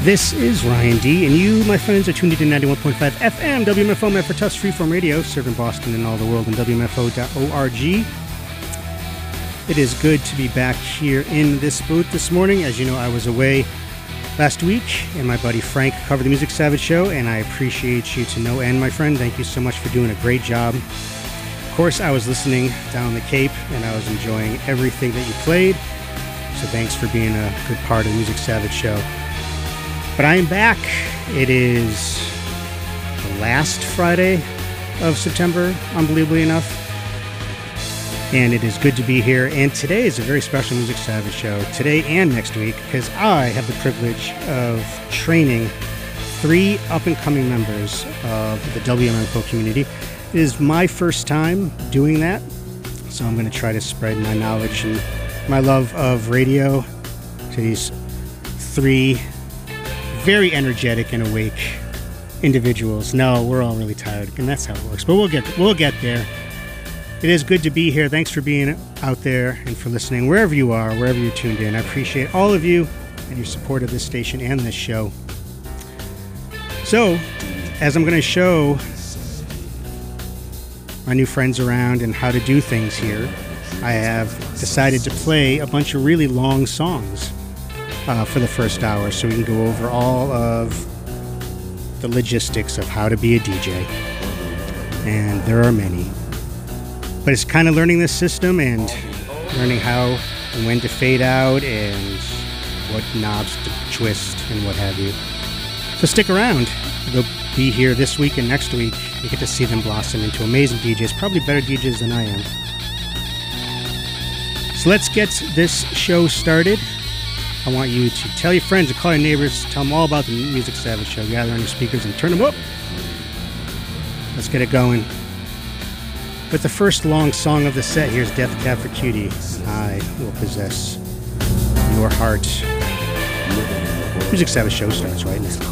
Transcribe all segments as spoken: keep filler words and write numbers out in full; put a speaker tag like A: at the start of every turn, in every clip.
A: This is Ryan D, and you, my friends, are tuned into ninety-one point five F M, W M F O, Memphis Tufts Freeform Radio, serving Boston and all the world on W M F O dot org. It is good to be back here in this booth this morning. As you know, I was away last week, and my buddy Frank covered the Music Savage show, and I appreciate you to no end, my friend. Thank you so much for doing a great job. Of course, I was listening down the Cape, and I was enjoying everything that you played, so thanks for being a good part of the Music Savage show. But I am back. It is the last Friday of September, unbelievably enough. And it is good to be here. And today is a very special Music Savage show, today and next week, because I have the privilege of training three up-and-coming members of the W M F O community. It is my first time doing that, so I'm going to try to spread my knowledge and my love of radio to these three very energetic and awake individuals. No, we're all really tired, and that's how it works. But we'll get we'll get there. It is good to be here. Thanks for being out there and for listening, wherever you are, wherever you're tuned in. I appreciate all of you and your support of this station and this show. So, as I'm going to show my new friends around and how to do things here, I have decided to play a bunch of really long songs Uh, for the first hour, so we can go over all of the logistics of how to be a D J. And there are many. But it's kind of learning this system and learning how and when to fade out and what knobs to twist and what have you. So stick around. They'll be here this week and next week. You get to see them blossom into amazing D Js, probably better D Js than I am. So let's get this show started. I want you to tell your friends and call your neighbors, tell them all about the Music Savage show. Gather on your speakers and turn them up. Let's get it going. With the first long song of the set, here's Death Cab for Cutie. I will possess your heart. Music Savage show starts right now.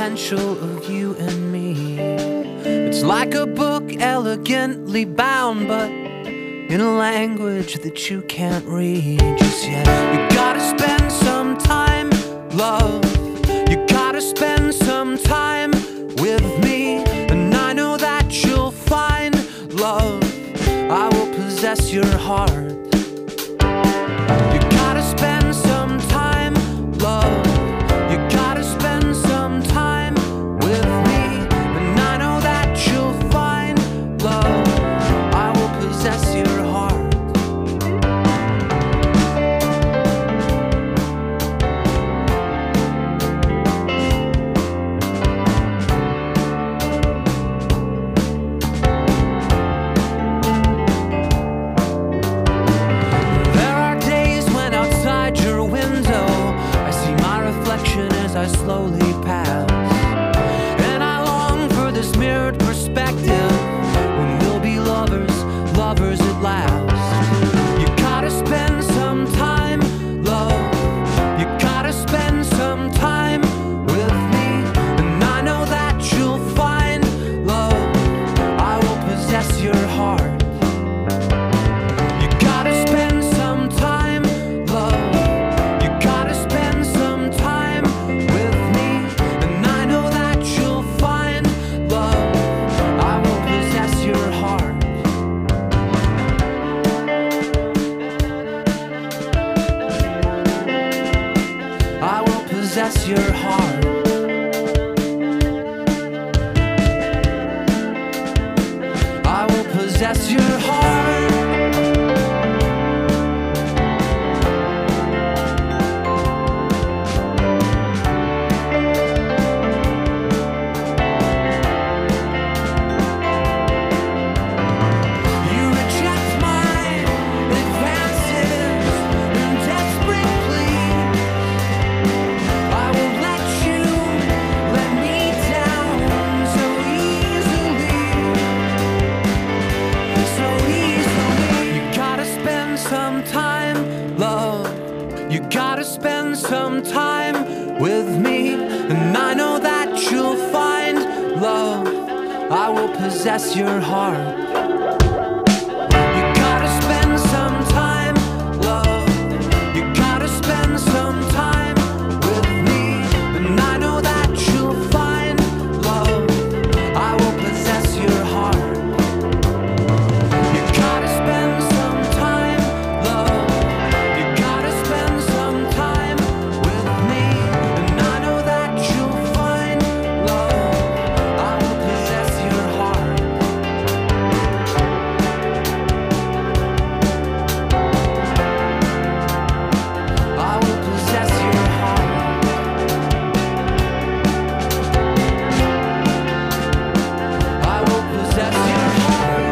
B: potential of you and me. It's like a book elegantly bound, but in a language that you can't read just yet. You gotta spend some time, love. You gotta spend some time with me, and I know that you'll find love. I will possess your heart. You gotta spend some time, love. You gotta spend some time with me, and I know that you'll find love. I will possess your heart. I slowly pass, and I long for this mirrored perspective when we'll be lovers, lovers at last. You gotta spend some time, love. You gotta spend some time with me, and I know that you'll find love. I will possess your heart. You gotta spend some time, love. You gotta spend some time with me, and I know that you'll find love. I will possess your heart. I will possess your heart. I will possess your heart. You gotta spend some time with me, and I know that you'll find love. I will possess your heart. You gotta spend some time, love. You gotta spend some time with me, and I know that you'll find love. I will possess your heart. You gotta spend some time, love. You gotta spend some time with me, and I know that you'll find love. I will possess your heart. I will possess your heart. I will possess your heart.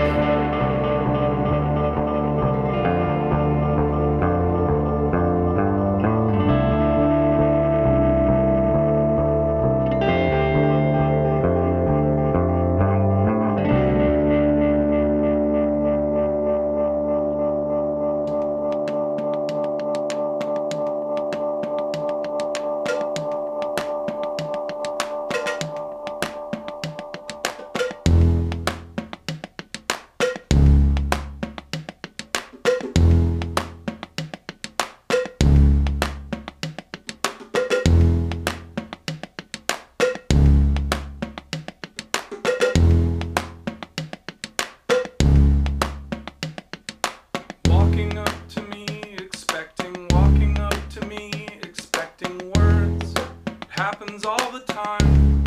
B: Walking up to me, expecting, walking up to me, expecting words. It happens all the time.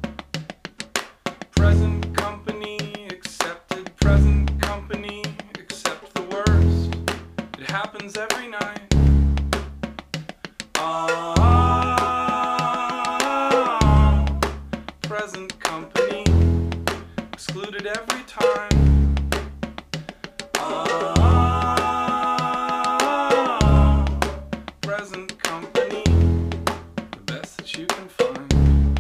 B: Present company accepted, present company accept the worst. It happens every night. Ah, present company excluded every time. Present company, the best that you can find.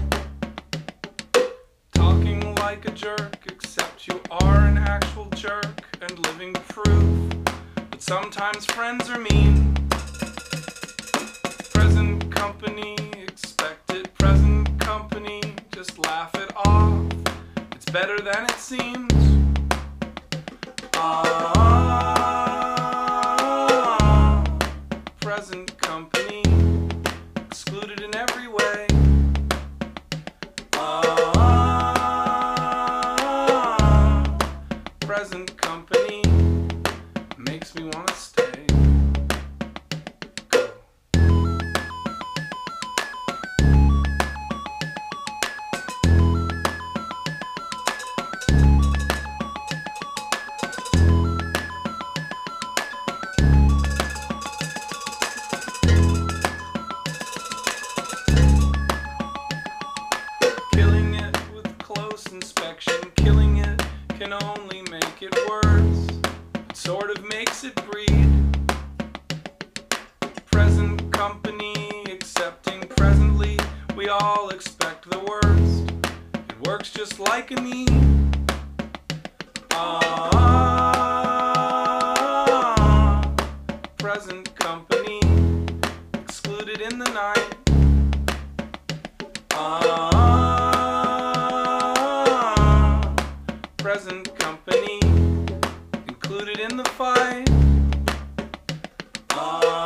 B: Talking like a jerk, except you are an actual jerk and living proof that sometimes friends are mean. Present company expected, present company
C: better than it seems. Ah, present company, excluded in every way. Ah, present company, makes me want to stay. Like a me. Ah, present company, excluded in the night. Ah, present company, included in the fight. Ah,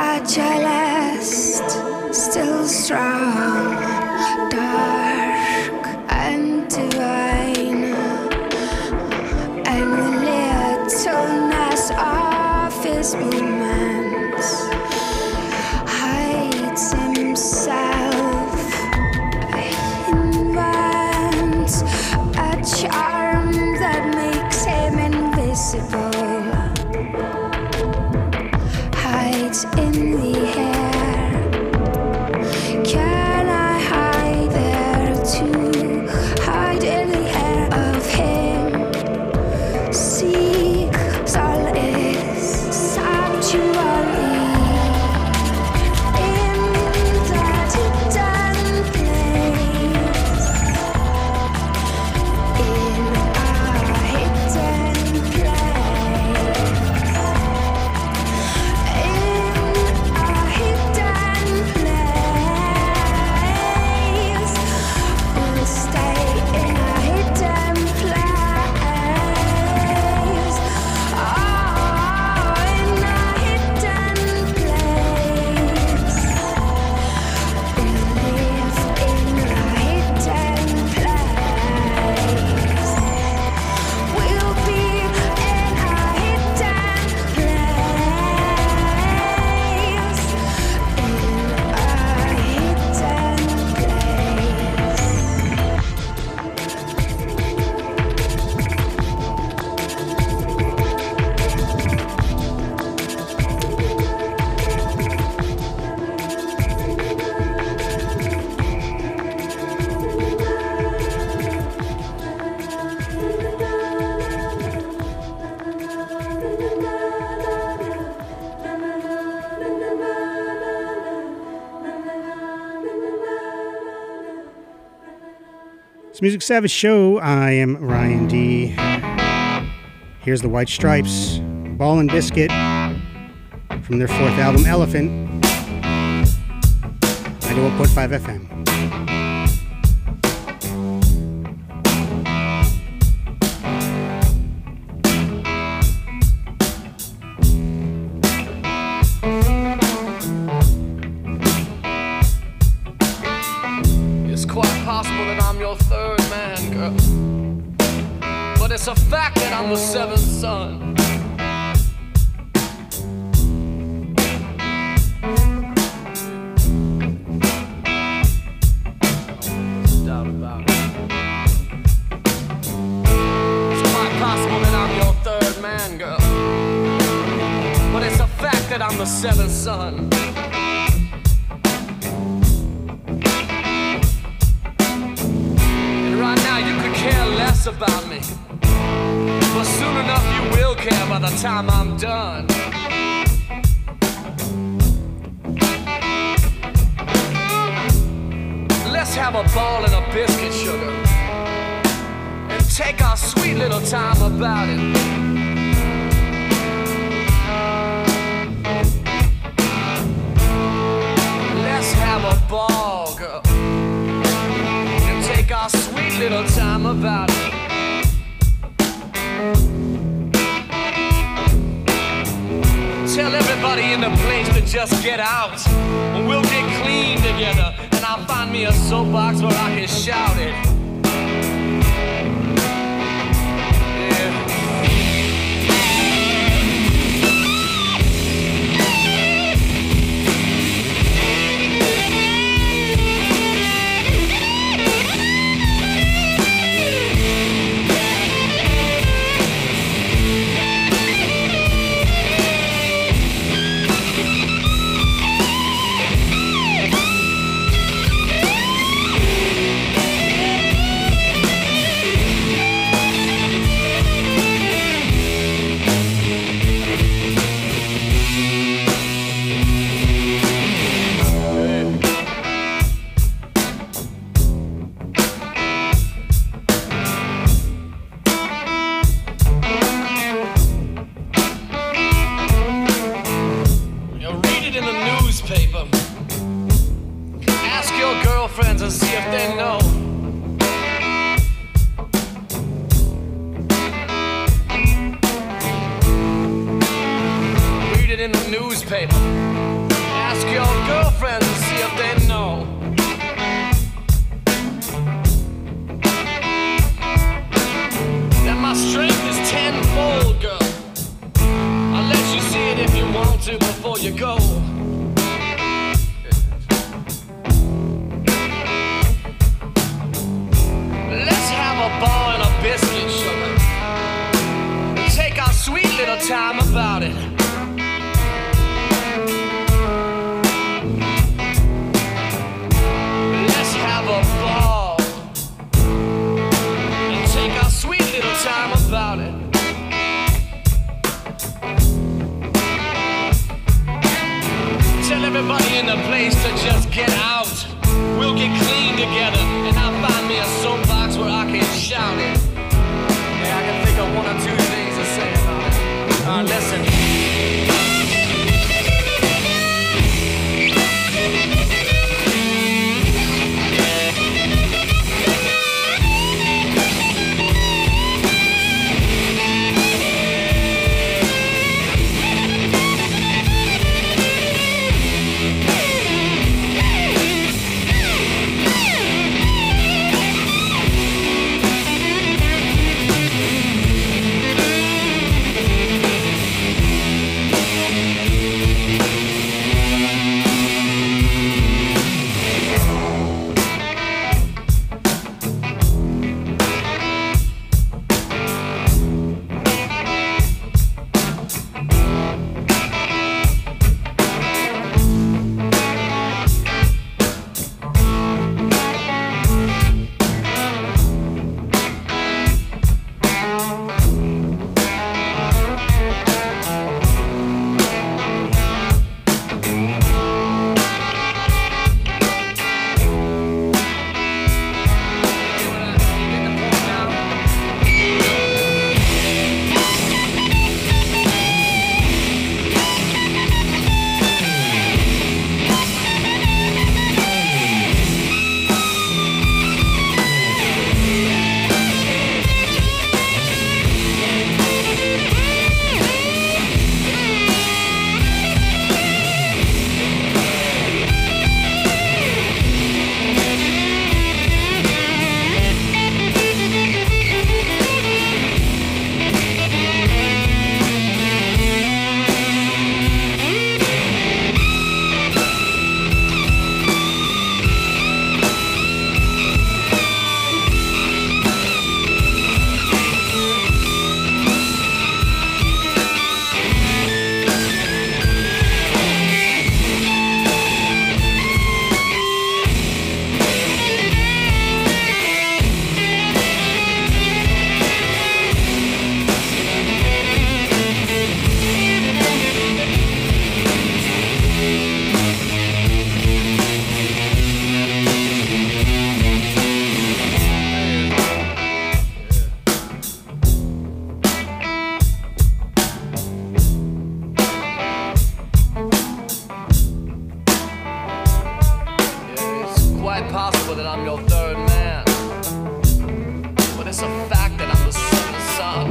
D: fragilest, still strong, dark and divine, and the littleness of his movements hides himself, invents a charm that makes him invisible, hides in the air. Can I hide there too? Hide in the air of him. Seek solace, sanctuary in that hidden place. In a hidden place. In a hidden place. We'll stay in a hidden place. Oh, in a hidden place. We live in a hidden place. We'll be in a hidden place. In a hidden place.
A: It's Music Savage Show. I am Ryan D. Here's the White Stripes, Ball and Biscuit, from their fourth album, Elephant, ninety-one point five F M.
C: It's quite possible that I'm your third man, girl. But it's a fact that I'm the seventh son. There's no doubt about it. It's quite possible that I'm your third man, girl. But it's a fact that I'm the seventh son. Right now you could care less about me, but soon enough you will care by the time I'm done. Let's have a ball and a biscuit, sugar, and take our sweet little time about it. Let's have a ball, girl, take our sweet little time about it. Tell everybody in the place to just get out, and we'll get clean together, and I'll find me a soapbox where I can shout it. you go. Let's have a ball and a biscuit, sugar. Take our sweet little time about it. Let's have a ball and take our sweet little time about it. Tell everybody in the place to just get out. We'll get clean together, and I'll find me a soapbox where I can shout it. Yeah, I can think of one or two things to say about it. Uh, listen. Possible that I'm your third man, but it's a fact that I'm the seventh son.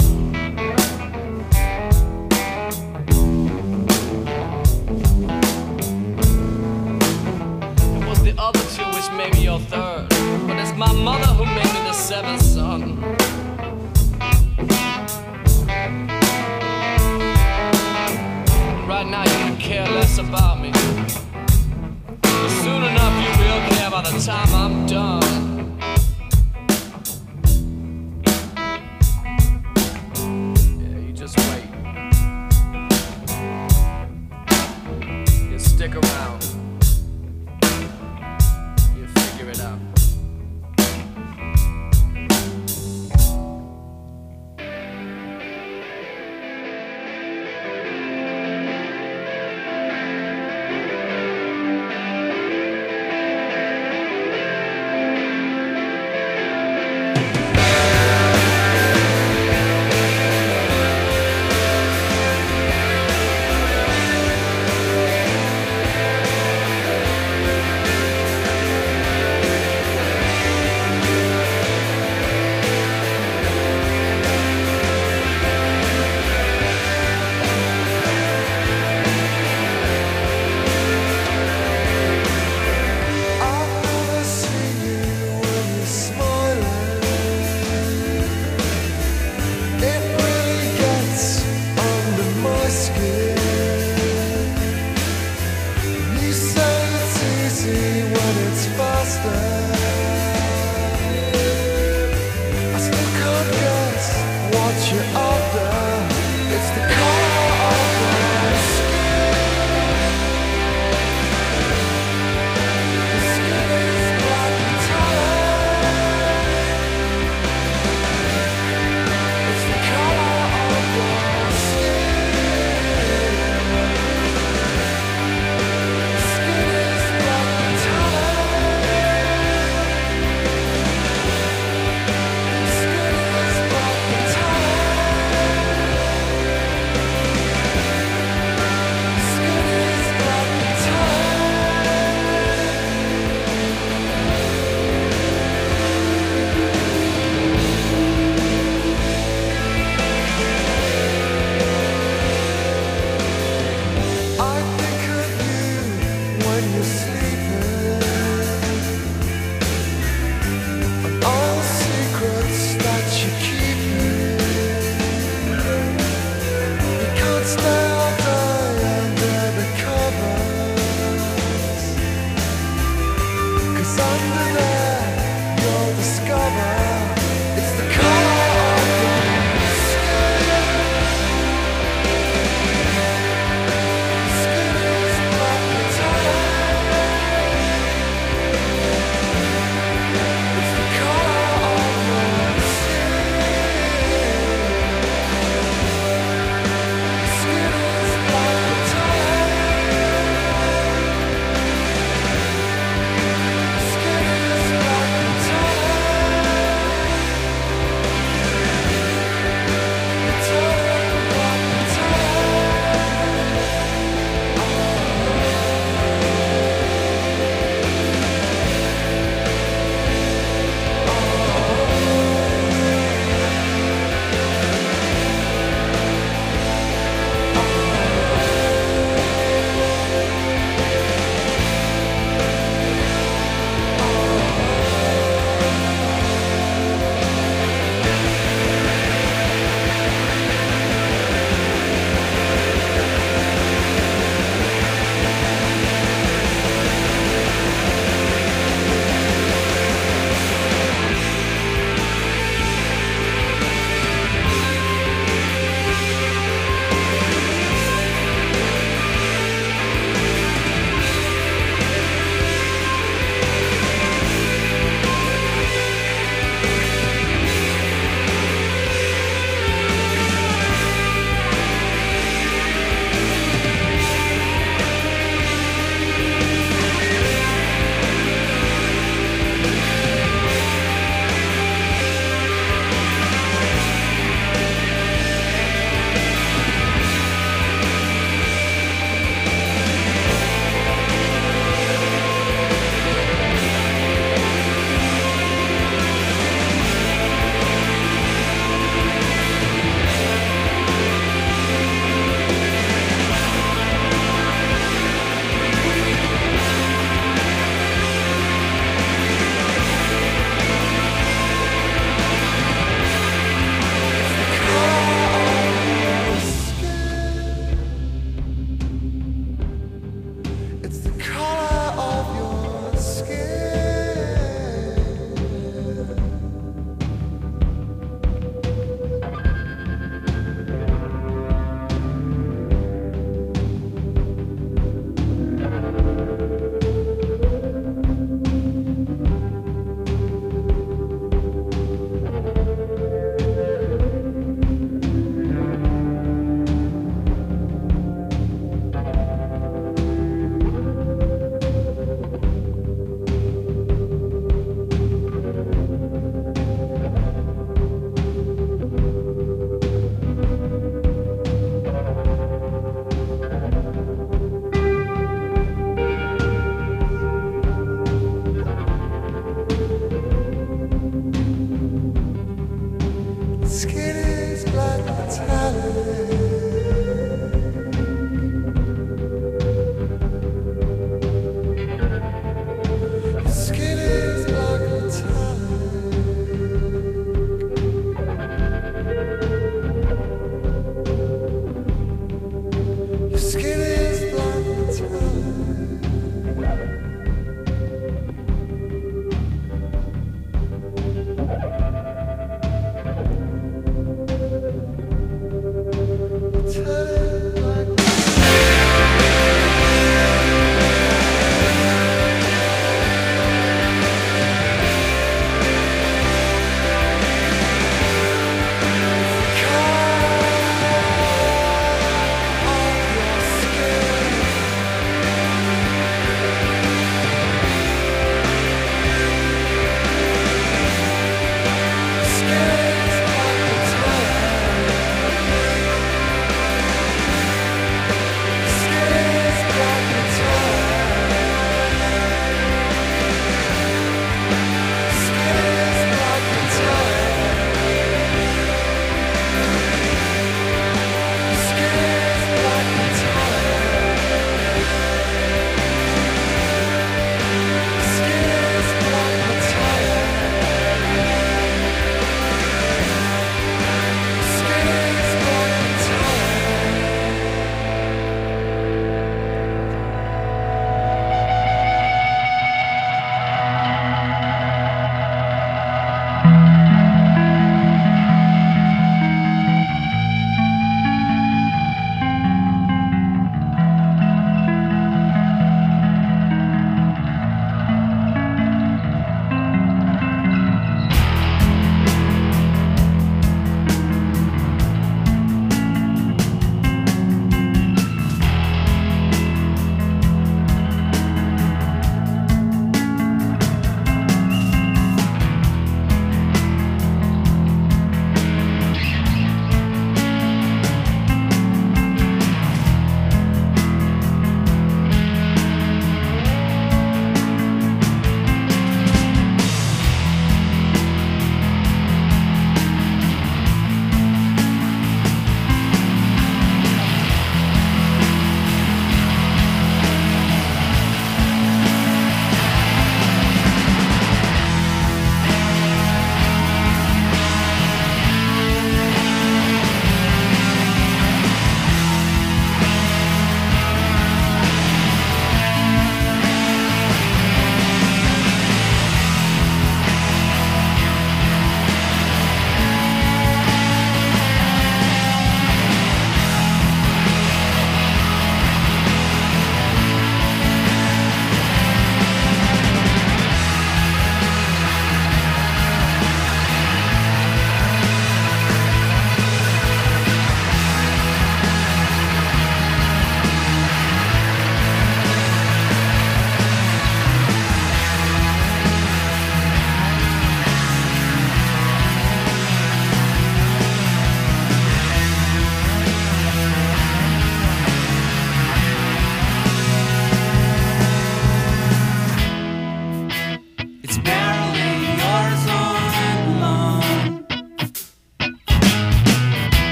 C: It was the other two which made me your third, but it's my mother who made me the seventh son. Right now you can care less about me. Soon enough you will care by the time I'm done. Yeah, you just wait. You stick around. You figure it out.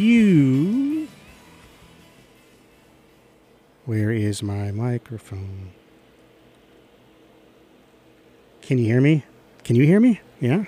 A: you... Where is my microphone? Can you hear me? Can you hear me? Yeah?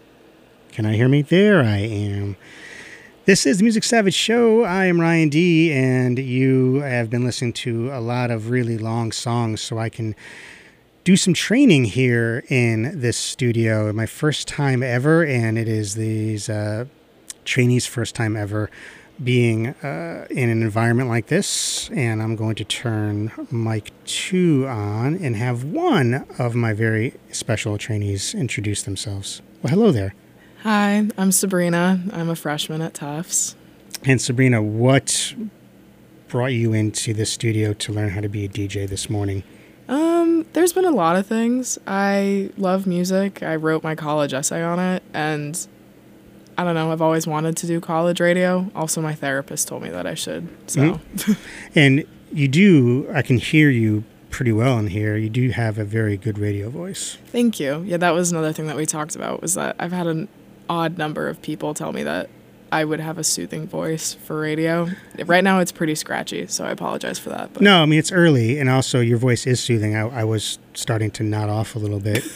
A: Can I hear me? There I am. This is the Music Savage Show. I am Ryan D, and you have been listening to a lot of really long songs, so I can do some training here in this studio. My first time ever, and it is these uh, trainees' first time ever being uh, in an environment like this. And I'm going to turn mic two on and have one of my very special trainees introduce themselves. Well, hello there.
E: Hi, I'm Sabrina. I'm a freshman at Tufts.
A: And Sabrina, what brought you into the studio to learn how to be a D J this morning?
E: Um, there's been a lot of things. I love music. I wrote my college essay on it, and I don't know, I've always wanted to do college radio. Also, my therapist told me that I should, so.
A: Mm-hmm. And you do, I can hear you pretty well in here. You do have a very good radio voice.
E: Thank you. Yeah, that was another thing that we talked about, was that I've had an odd number of people tell me that I would have a soothing voice for radio. Right now it's pretty scratchy, so I apologize for that. But.
A: No, I mean, it's early, and also your voice is soothing. I, I was starting to nod off a little bit.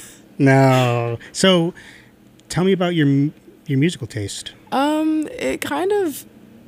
A: No. So tell me about your your musical taste.
E: Um, it kind of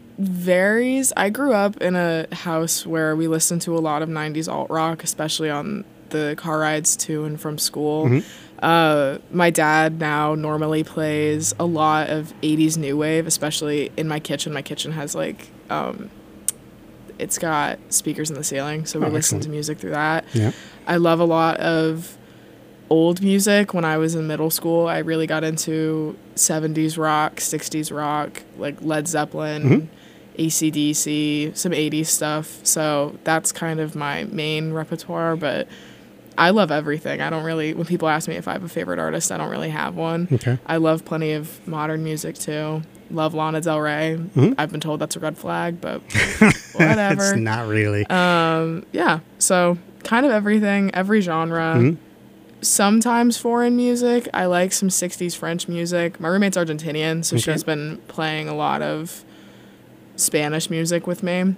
E: varies. I grew up in a house where we listened to a lot of nineties alt rock, especially on the car rides to and from school. Mm-hmm. Uh, my dad now normally plays a lot of eighties new wave, especially in my kitchen. My kitchen has like, um, it's got speakers in the ceiling, so we oh, listen excellent. to music through that.
A: Yeah.
E: I love a lot of old music. When I was in middle school, I really got into seventies rock, sixties rock, like Led Zeppelin, mm-hmm. A C D C, some eighties stuff. So that's kind of my main repertoire, but I love everything. I don't really, when people ask me if I have a favorite artist, I don't really have one.
A: Okay.
E: I love plenty of modern music too. Love Lana Del Rey. Mm-hmm. I've been told that's a red flag, but whatever.
A: It's not really.
E: Um, yeah. So kind of everything, every genre. Mm-hmm. Sometimes foreign music. I like some sixties French music. My roommate's Argentinian, so okay. she's been playing a lot of Spanish music with me.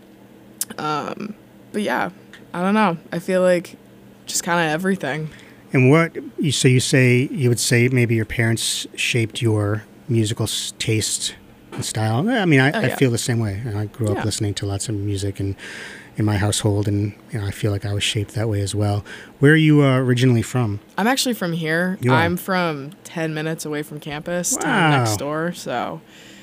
E: Um, but yeah, I don't know. I feel like just kind of everything.
A: And what you so you say you would say maybe your parents shaped your musical taste and style? I mean, I, oh, yeah. I feel the same way. I grew up yeah. listening to lots of music and in my household, and you know, I feel like I was shaped that way as well. Where are you uh, originally from?
E: I'm actually from here.
A: You
E: I'm
A: are?
E: from ten minutes away from campus,
A: wow.
E: next door. So,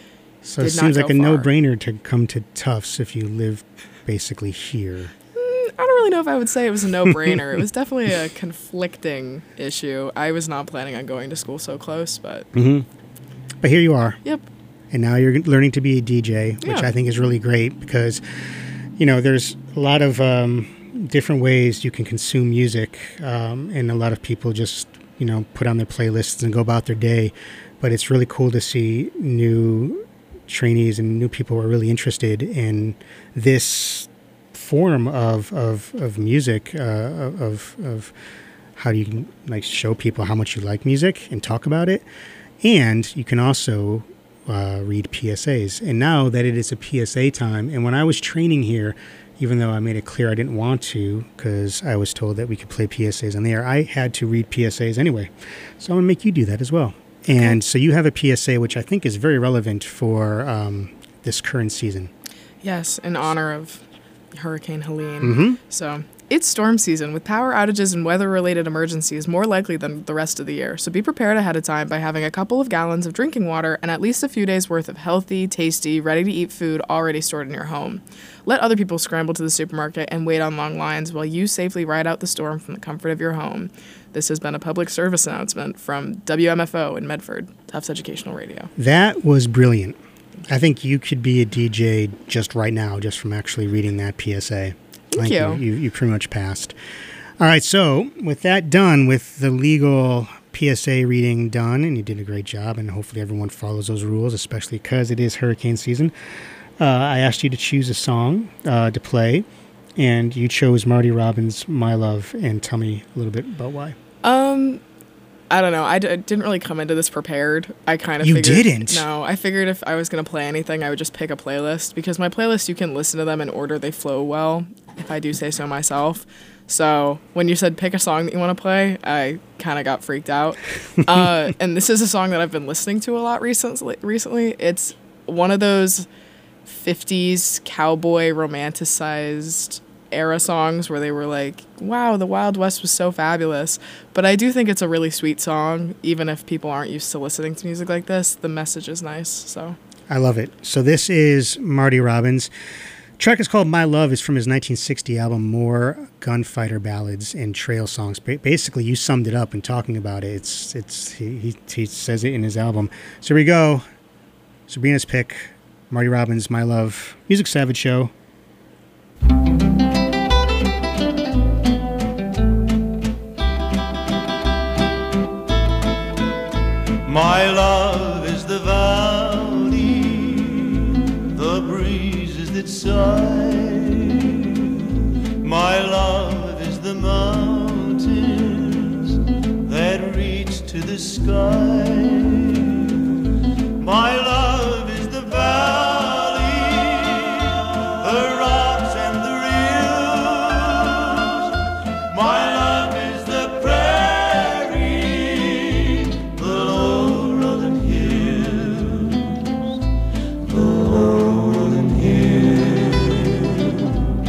A: so it seems like a far. no-brainer to come to Tufts if you live basically here.
E: I don't really know if I would say it was a no-brainer. It was definitely a conflicting issue. I was not planning on going to school so close, but...
A: Mm-hmm. But here you are.
E: Yep.
A: And now you're learning to be a D J, which
E: yeah.
A: I think is really great because, you know, there's a lot of um, different ways you can consume music, um, and a lot of people just, you know, put on their playlists and go about their day. But it's really cool to see new trainees and new people who are really interested in this form of of of music, uh, of of how you can like show people how much you like music and talk about it, and you can also uh, read P S As. And now that it is a P S A time, and when I was training here, even though I made it clear I didn't want to because I was told that we could play P S As on the air, I had to read P S As anyway. So I'm gonna make you do that as well. And so you have a P S A, which I think is very relevant for um, this current season.
E: Yes, in honor of Hurricane Helene.
A: Mm-hmm.
E: So it's storm season, with power outages and weather-related emergencies more likely than the rest of the year. So be prepared ahead of time by having a couple of gallons of drinking water and at least a few days worth of healthy, tasty, ready-to-eat food already stored in your home. Let other people scramble to the supermarket and wait on long lines while you safely ride out the storm from the comfort of your home. This has been a public service announcement from W M F O in Medford, Tufts Educational Radio.
A: That was brilliant. I think you could be a D J just right now, just from actually reading that P S A.
E: Thank you.
A: You, you pretty much passed. All right, so with that done, with the legal P S A reading done, and you did a great job, and hopefully everyone follows those rules, especially because it is hurricane season, uh, I asked you to choose a song uh, to play, and you chose Marty Robbins' My Love, and tell me a little bit about why.
E: Um, I don't know. I, d- I didn't really come into this prepared. I kind of
A: You
E: figured,
A: didn't?
E: No, I figured if I was going to play anything, I would just pick a playlist because my playlist, you can listen to them in order they flow well, if I do say so myself. So when you said pick a song that you want to play, I kind of got freaked out. uh, and this is a song that I've been listening to a lot recently. Recently, it's one of those fifties cowboy romanticized era songs where they were like, wow, the Wild West was so fabulous. But I do think it's a really sweet song, even if people aren't used to listening to music like this. The message is nice. So
A: I love it. So this is Marty Robbins. Track is called My Love. It's from his nineteen sixty album, More Gunfighter Ballads and Trail Songs. Ba- basically, you summed it up in talking about it. It's it's he, he he says it in his album. So here we go. Sabrina's pick, Marty Robbins, My Love, Music Savage Show.
F: My love is the valley, the breezes that sigh. My love is the mountains that reach to the sky. My love is the valley, the rocks and the rills. My love is the prairie, the low rolling hills, the low rolling hills.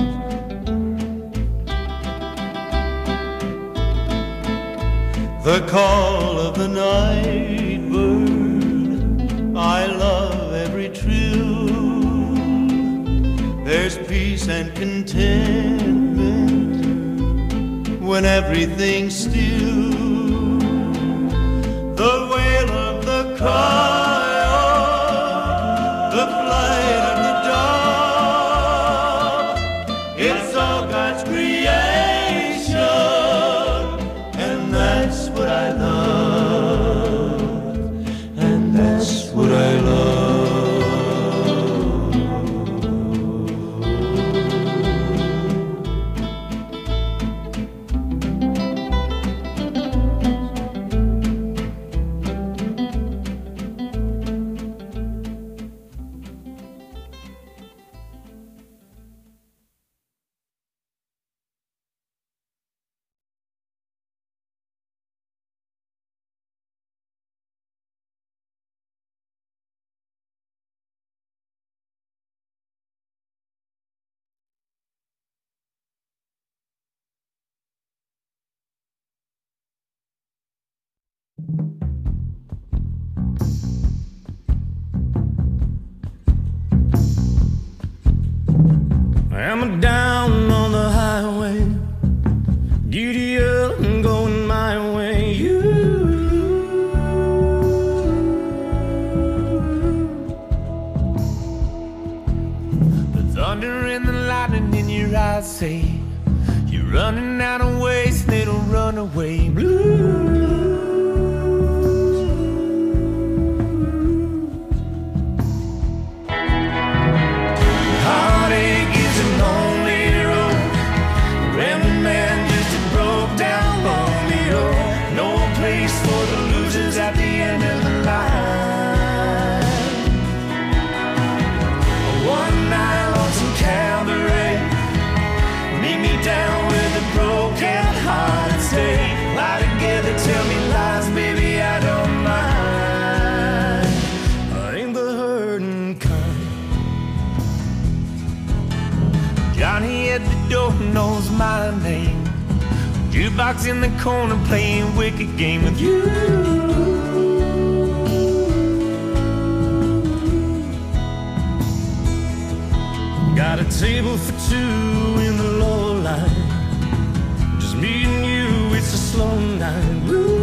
F: The call of the night bird, I love every trill. There's peace and contentment when everything's still. The wail of the coyote, the flight of the dove, it's all God's creation, and that's what I love, and that's what I love.
G: I'm down on the highway, giddy up and going my way. You, the thunder and the lightning in your eyes say you're running out of ways, little runaway blues. Heartache is a lonely road, rambling man just a broke down lonely road. No place for the losers at the end of the line. One night on some cabaret, meet me down with a broken heart and stay. Lie together, tell me lies, baby, I don't mind. I ain't the hurting kind. Johnny at the door knows my name. Jukebox in the corner playing wicked game with you. Got a table for two in the low light. Just me and you, it's a slow night. Ooh.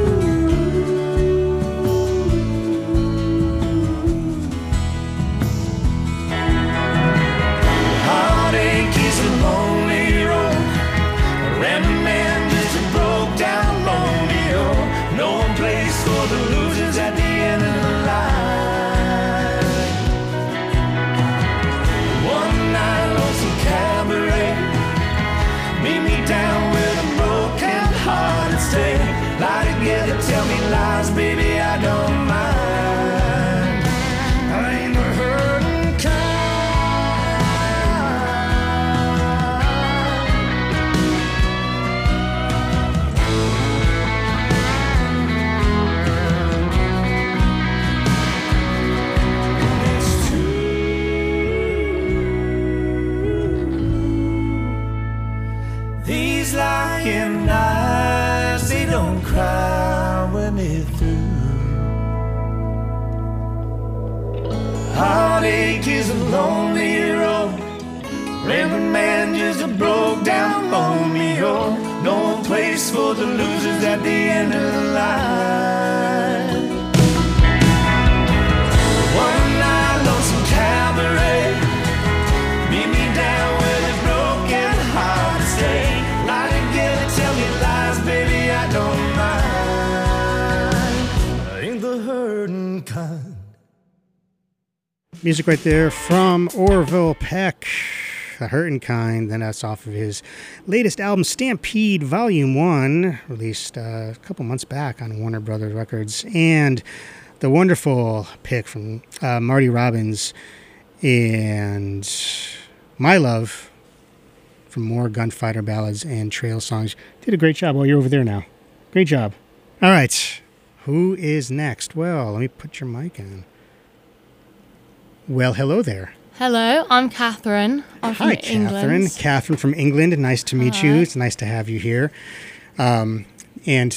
G: Heartache is a lonely road, a rambling man just a broke down lonely road. No place for the losers at the end of the line. One night on some cabaret, Lake is a lonely road. Every man just a broke down Romeo. No place for the losers at the end of the line. One night lonesome cabaret. Meet me down with a broken heart. Stay lie together, tell me lies, baby, I don't mind. I ain't the hurting kind.
A: Music right there from Orville Peck, The Hurtin' Kind. Then that's off of his latest album, Stampede Volume one, released uh, a couple months back on Warner Brothers Records. And the wonderful pick from uh, Marty Robbins and My Love from More Gunfighter Ballads and Trail Songs. Did a great job. Well, you're over there now. Great job. All right. Who is next? Well, let me put your mic on. Well, hello there.
H: Hello, I'm Catherine. I'm
A: Hi,
H: from
A: Catherine.
H: England.
A: Catherine from England. Nice to meet
H: Hi.
A: you. It's nice to have you here. Um, and